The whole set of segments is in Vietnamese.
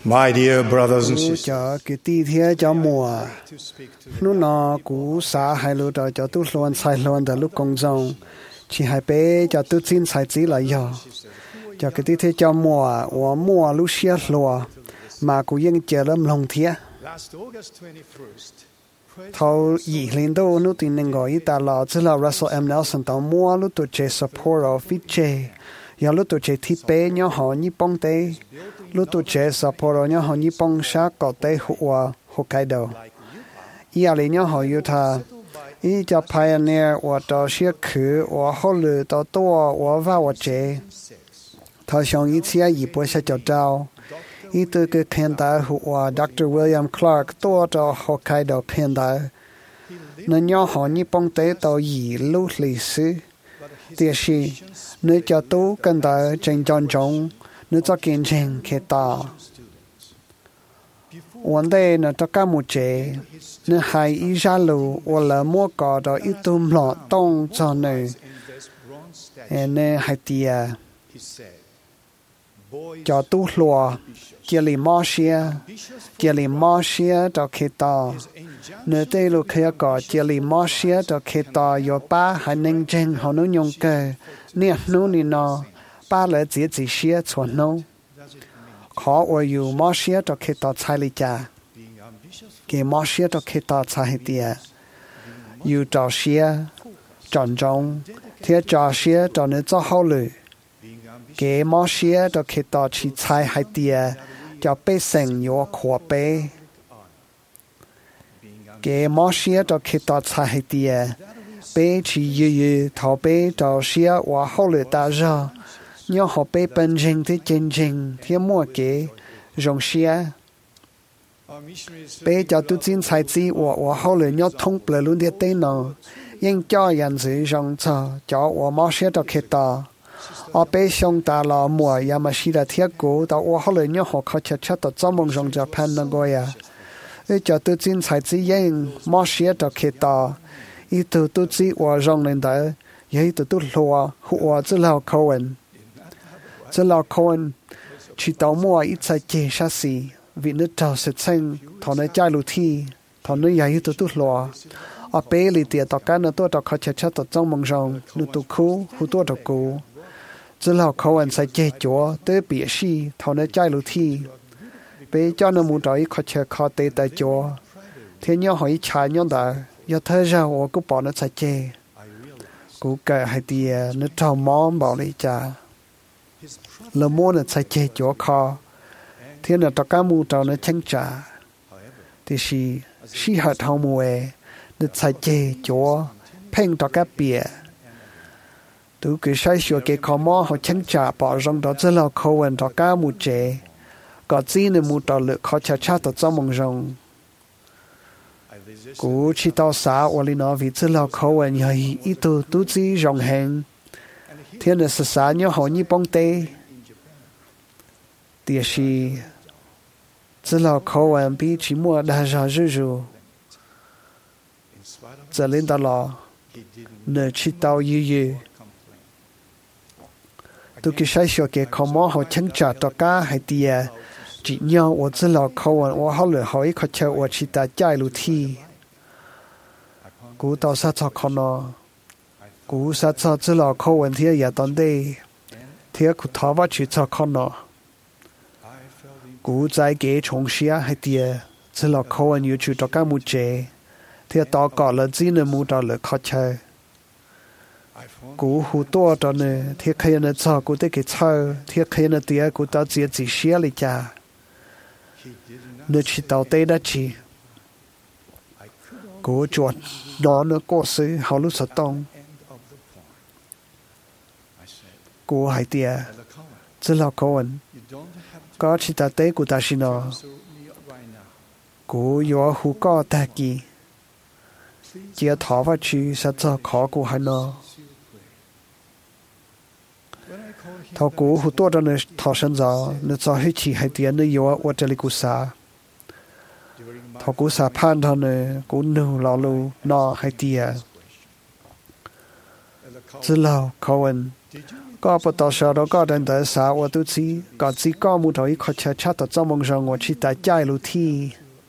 My dear brothers and sisters, cho cái tí thế cho mùa lúc nó cú xã hai lúa đó cho tôi luôn sai luôn đó lúc công dụng chỉ hai bé cho tôi xin sai chỉ là giờ cho cái tí thế cho mùa lúc xưa lúa mà cú yên chờ lắm lòng thiệt thâu ý lên đâu lúc tin nên gọi ta là chỉ là Russell M. Nelson tao mua lúc tôi chơi support of fit chơi giờ lúc tôi chơi thiết bé nhau họ như bông tê lúc tôi chơi support nhau họ như bông sát có tê hùa Hokkaido ý là nhau họ yêu thà ý cho pioneer và cho xe khử và hỗ lực cho tôi và vào chơi thâu xong ý chia ý bữa sẽ cho trao ý tôi cái khen đại hùa Dr. William Clark tôi cho Hokkaido khen đại nên nhau họ như bông tê tao ý lúc lịch sử tiếc gì nếu cho tôi cần tới trình chọn chúng nếu cho kiến trình khi ta vấn đề là cho các một chế nếu hai ý ra lù hoặc là mua cỏ đó ít tùm lọ tông cho nữ nên hai tia cho tôi lùa chỉ lì mò xia cho khi ta nếu đây lúc khi có chỉ lì mò xia cho khi ta có ba hai nên trình họ nói nhung kề nè nó nè nó ba lẽ chỉ xia chuẩn nó khó ởอยู่มอเสียต่อคิดต่อใช้ลิจาเกี่ยมอเสียต่อคิดต่อใช้เดียอยู่ต่อเสียจอนจงเทียจ่อเสียต่อเนื้อจ่อเข้าเลยเกี่ยมอเสียต่อคิดต่อชีใช้ให้เดียจะไปเสียงอยู่ขวบไปเกี่ยมอเสียต่อคิดต่อใช้ให้เดียไปชียืๆต่อไปต่อเสียว่าเข้าเลยตาจ้าnhớ họ bé bên trên thế trên thế mua kế rong xia bé cho tôi xin sai chỉ và hậu lại nhớ thông bờ luôn địa tên nó nhưng cho nhân sự rong cho và mua xe cho khi ta ở bé xong ta là mua ya mà xí là thiết cố ta và hậu lại nhớ họ khó chết ta cho mong rong Japan nó gọi à để cho tôi xin sai chỉ nhưng mua xe cho khi ta ít tôi chỉ và rong lên đấy vậy tôi lo và chỉ là Cohen这老คน去到末一在介绍时，为了找实情，他那加入体，他那也有多多罗，啊，别里点到干那多到靠切切到张梦上，那多苦，好多的苦。这老คน在解决，对别事，他那加入体，别叫那木头一靠切靠对在做，天要可以查样的，要他让我个帮那在解，กูเกิดให้เดียนึกทอมอมบอกเลยจ้าlà mua là sai chế chỗ kho thế là tất cả mua trâu nó chân trả thì si hạt hậu mùa nó sai chế chỗ phèn tất cả bìa từ cái sai sửa cái kho mò họ chân trả bỏ rong đó rất là khó ăn tất cả mua chế có gì nên mua trâu lựa khó trả trả tất cả mong rong cú chỉ tao xã ở đây nó vì rất là khó ăn vậy ít tu chỉ rong hàng thế là xã nhớ họ như bông tê tiếc gì只老口完比起末大上日日这领导了能去到一都给筛选给考模好清查大家还点只要我只老口完我好了好一块钱我去打加路梯古到啥操考呢古啥操只老口完天也当地天古头发去操考呢กูใจเก๋ชงเชียให้เตียจะหลอกเขาอันอยู่จุดตะก้ามูเจเทียต่อก่อนละจีนมูต่อเลยเขาเชยกูหูตัวตอนเนี่ยเทียขยันจ่อกูได้เกเชยเทียขยันเตียกูต่อเจียจีเชียเลยจ้าเนื้อชิตเอาเตได้จีกูจวดนอนก็ซื้อเขารู้สตองกูหายเตียจะหลอกเขาอันcó chỉ ta tế của ta xin nó của yo hu có ta kỳ chỉ thọ vào chữ sẽ cho khó của hai nó thọ của hu to đó thọ sinh ra nó cho hết chỉ hai tiền nó yo ở đây của sa thọ của sa phan thọ nó của nô lão lu nó hai tiền chỉ lâu Cohen có bắt đầu sau đó có đến tới xã và tôi chỉ có một thời khó chơi chắc tập trong mong rằng tôi chỉ tại chạy lũ thi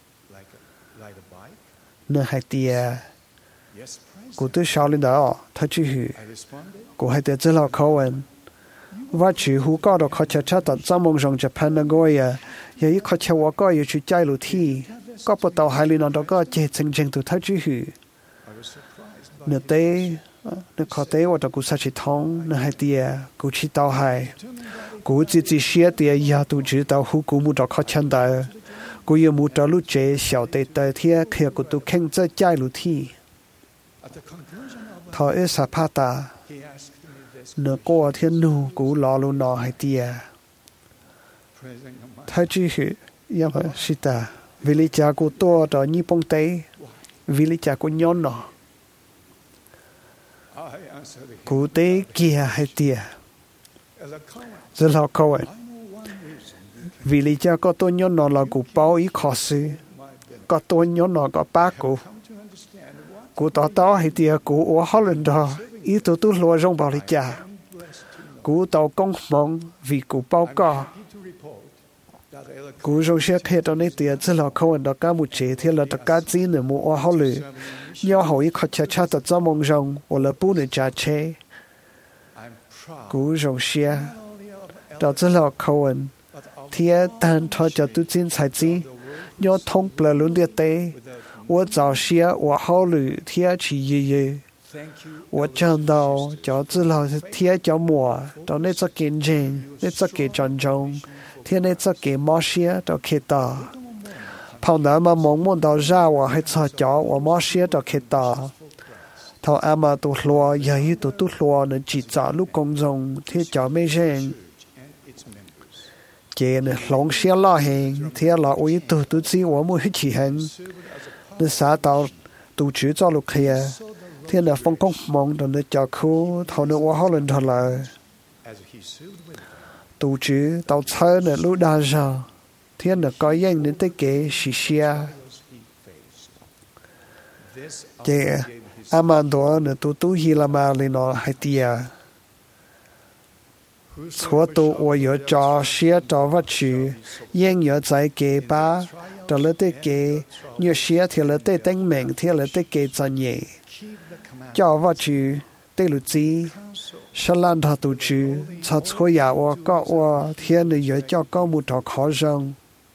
nơi hai tia cô tôi sau lên đó thấy chữ hữu cô hai tia chỉ là Cohen và chữ hữu có được khó chơi chắc tập trong mong rằng Japan là gọi vậy khó chơi và có chỉ chạy lũ thi có bắt đầu hai lần đó có chơi chân chân tôi thấy chữ hữu nơi đây nơi khó tế và tôi cũng sẽ chỉ thông nơi hai tia cũng chỉ tao hai cũng chỉ xia tia ya tôi chỉ tao hữu cũng một khó chân đó cũng yêu một lúc chế小tế tế thì khi cũng tôi khen cho chạy lũ thi thọ ở sa pa ta nơi cô thiên nu cũng lo luôn nó hai tia thấy chứ ya mà sita vì lý cha của tôi đó như bông tế vì lý cha của nhon nó cụ tế kia hai tia rất là câu ấy vì lý cha có tôi nhon nó là cụ bao ý khó xử có tôi nhon nó có ba cụ tao hai tia cụ ở Holland đó ý tôi lo trong bảo lý cha cụ tao công mong vì cụ bao có cụ trong xe kia đó này tia rất là câu ấy đó cả một chế thì là tất cả gì nữa mua ở Holland nhớ hỏi khó chơi chắc tập trong mong rằng và là bố nữ cha chế cú rong xe đó rất là Cohen thì tan thôi cho tôi xin sai gì nhớ thông bờ luôn địa tế và giáo xe và hậu lử thì chỉ gì và chân đầu cho rất là thì cho mùa đó nên cho kinh doanh nên cho cái chân trọng thì nên cho cái mỏ xe đó khi ta phong đó mà mong到ra và hay cho cháu và mỏ xe đó khi ta thầu em mà tụt lúa vậy tụt lúa nên chỉ trả lúc công dụng thì cháu mấy gen chế nên lòng xe lo hàng thì là ôi tụt chỉ và mỗi chỉ hàng nên xã tàu tụt chỉ cho lúc kia thì là phong công mong đó nên cháu khu thầu nên qua họ lên thầu là tụt chỉ tàu chơi nên lúc đa giờ thì là có những nên tới cái xì xia chế Amando ne tu hila ma le no hatia so to wo yo cha xia to va chu yin yo zai ge ba de le de ge như xia thì le de ding ming thì le de ge zan ye cha va chu de lu ji shalan tha tu chu cha cho ya wo ko wo thiên ne yo cha ko mu to kho rong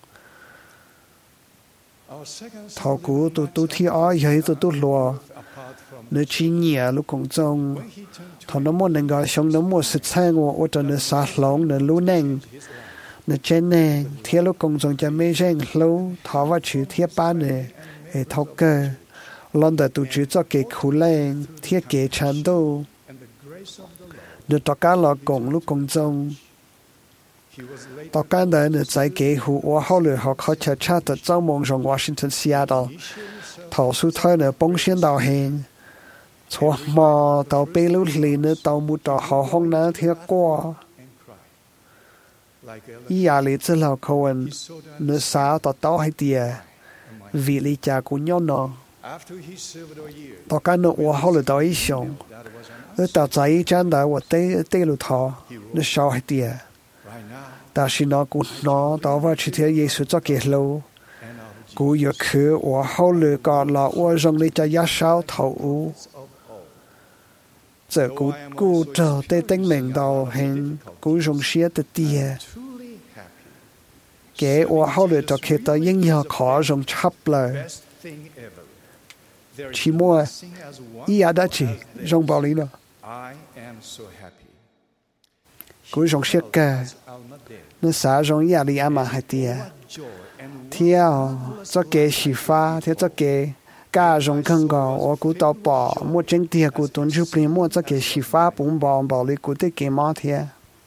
thọ cú tu thi ở vậy tu lo nếu chỉ nhẹ lúc công trong thọ nó muốn nên gọi sống nó muốn sự sang của ở nơi xa lòng nơi lũ neng nơi trên neng thì lúc công trong cho mấy gen lâu thọ vào chữ thiết ba này để thọ cơ lần đầu tu chữ cho cái khủ lên thiết kế chán đâu nếu tất cả là cùng lúc công trong tất cả đời nếu giải kế hữu ở hậu lửa họ có thể tra được trong mong trong Washington Seattle thọ số thời nếu bông xuyên đào hẹn cho mà tàu bê lũ lì nữa tàu một tàu họ không nã thiết qua ý à lý chứ là Cohen nữa xa tàu hay tìa vì lý cha của nhau nó tàu cá nó ở hậu lửa tàu ý xong nữa tàu giải chân đã ở tê lũ thọ nữa sao hay tìa ta chỉ nó cũng nó tàu vào chỉ theo Giêsu cho kể lâu cú yêu khứ ở hậu lửa còn là ở trong lý cha giá sao thầu giờ cú trở tới tính mình đầu hình cú dùng xe từ tia kể ở hậu lửa cho khi ta những nhà khó dùng chấp lời chỉ mua ý đã chỉ dùng bảo lý nó cú dùng xe cả nó xả dùng ý lý ama hai tia theo cho kể xì pha theo cho kể cả dùng khăn gạo ở cú tàu bỏ một chân tia cú tuần chụp liền một cho kể xì pha bún bảo lý cú tới kể má theo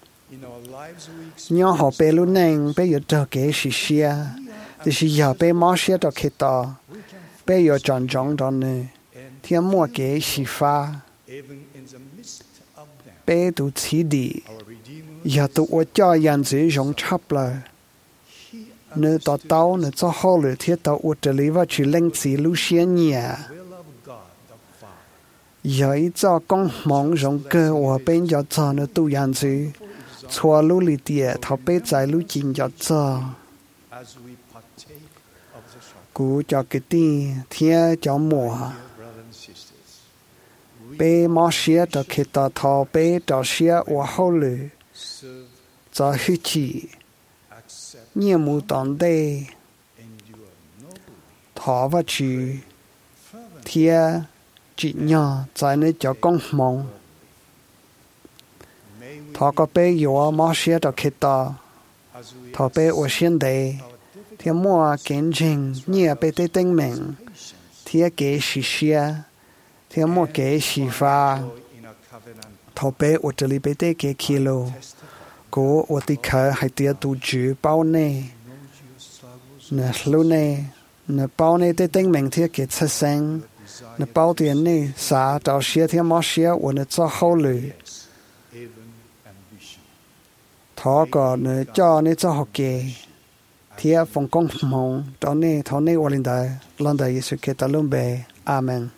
nhau họ bê luôn neng bê giờ cho kể xì xia thì xì giờ bê má xia cho kể to bê giờ chọn chọn đó nè theo mua kể xì pha bê tụ chỉ đi giờ tụ ở cho yan dễ dùng chấp lại nơi tàu tàu nơi cho họ lựa thiết tàu ở đây và chỉ lên chỉ lưu xe nhà Giấy cho con mong rộng cơ và bên cho cho nó tu yann chứ. Chua lũ lì tìa thảo bế giải lũ chín cho. Cú cho cái tì thia cho mùa. Bế mò xía cho khi ta thảo bế cho xía và hậu lử. Cho hư chỉ. Nhiều mù tòn đê. Thảo và chữ. Thia chỉ nhỏ tại nơi cho con mong. Thọ có bé yếu mà xía cho khi ta. Thọ bé ở xuyên đề. Thì mua kiến trình nhẹ bé tế tinh mình. Thì kế xì xía. Thì mua kế xì phá. Thọ bé ở这里bé tế kế kilo. Cô ở tí khởi hay tía tù chữ bao nê. Nè lưu nê. Nè bao nê tế tinh mình thì kế chất sinh. Nè bao tiền nê xá trao xía thì mua xía ở nè cho hậu lử. Thọ có nè cho nè cho học kê. Thì phong công mong đó nè thọ nè ở lên đại Giêsu Kitô luôn bề. Amen.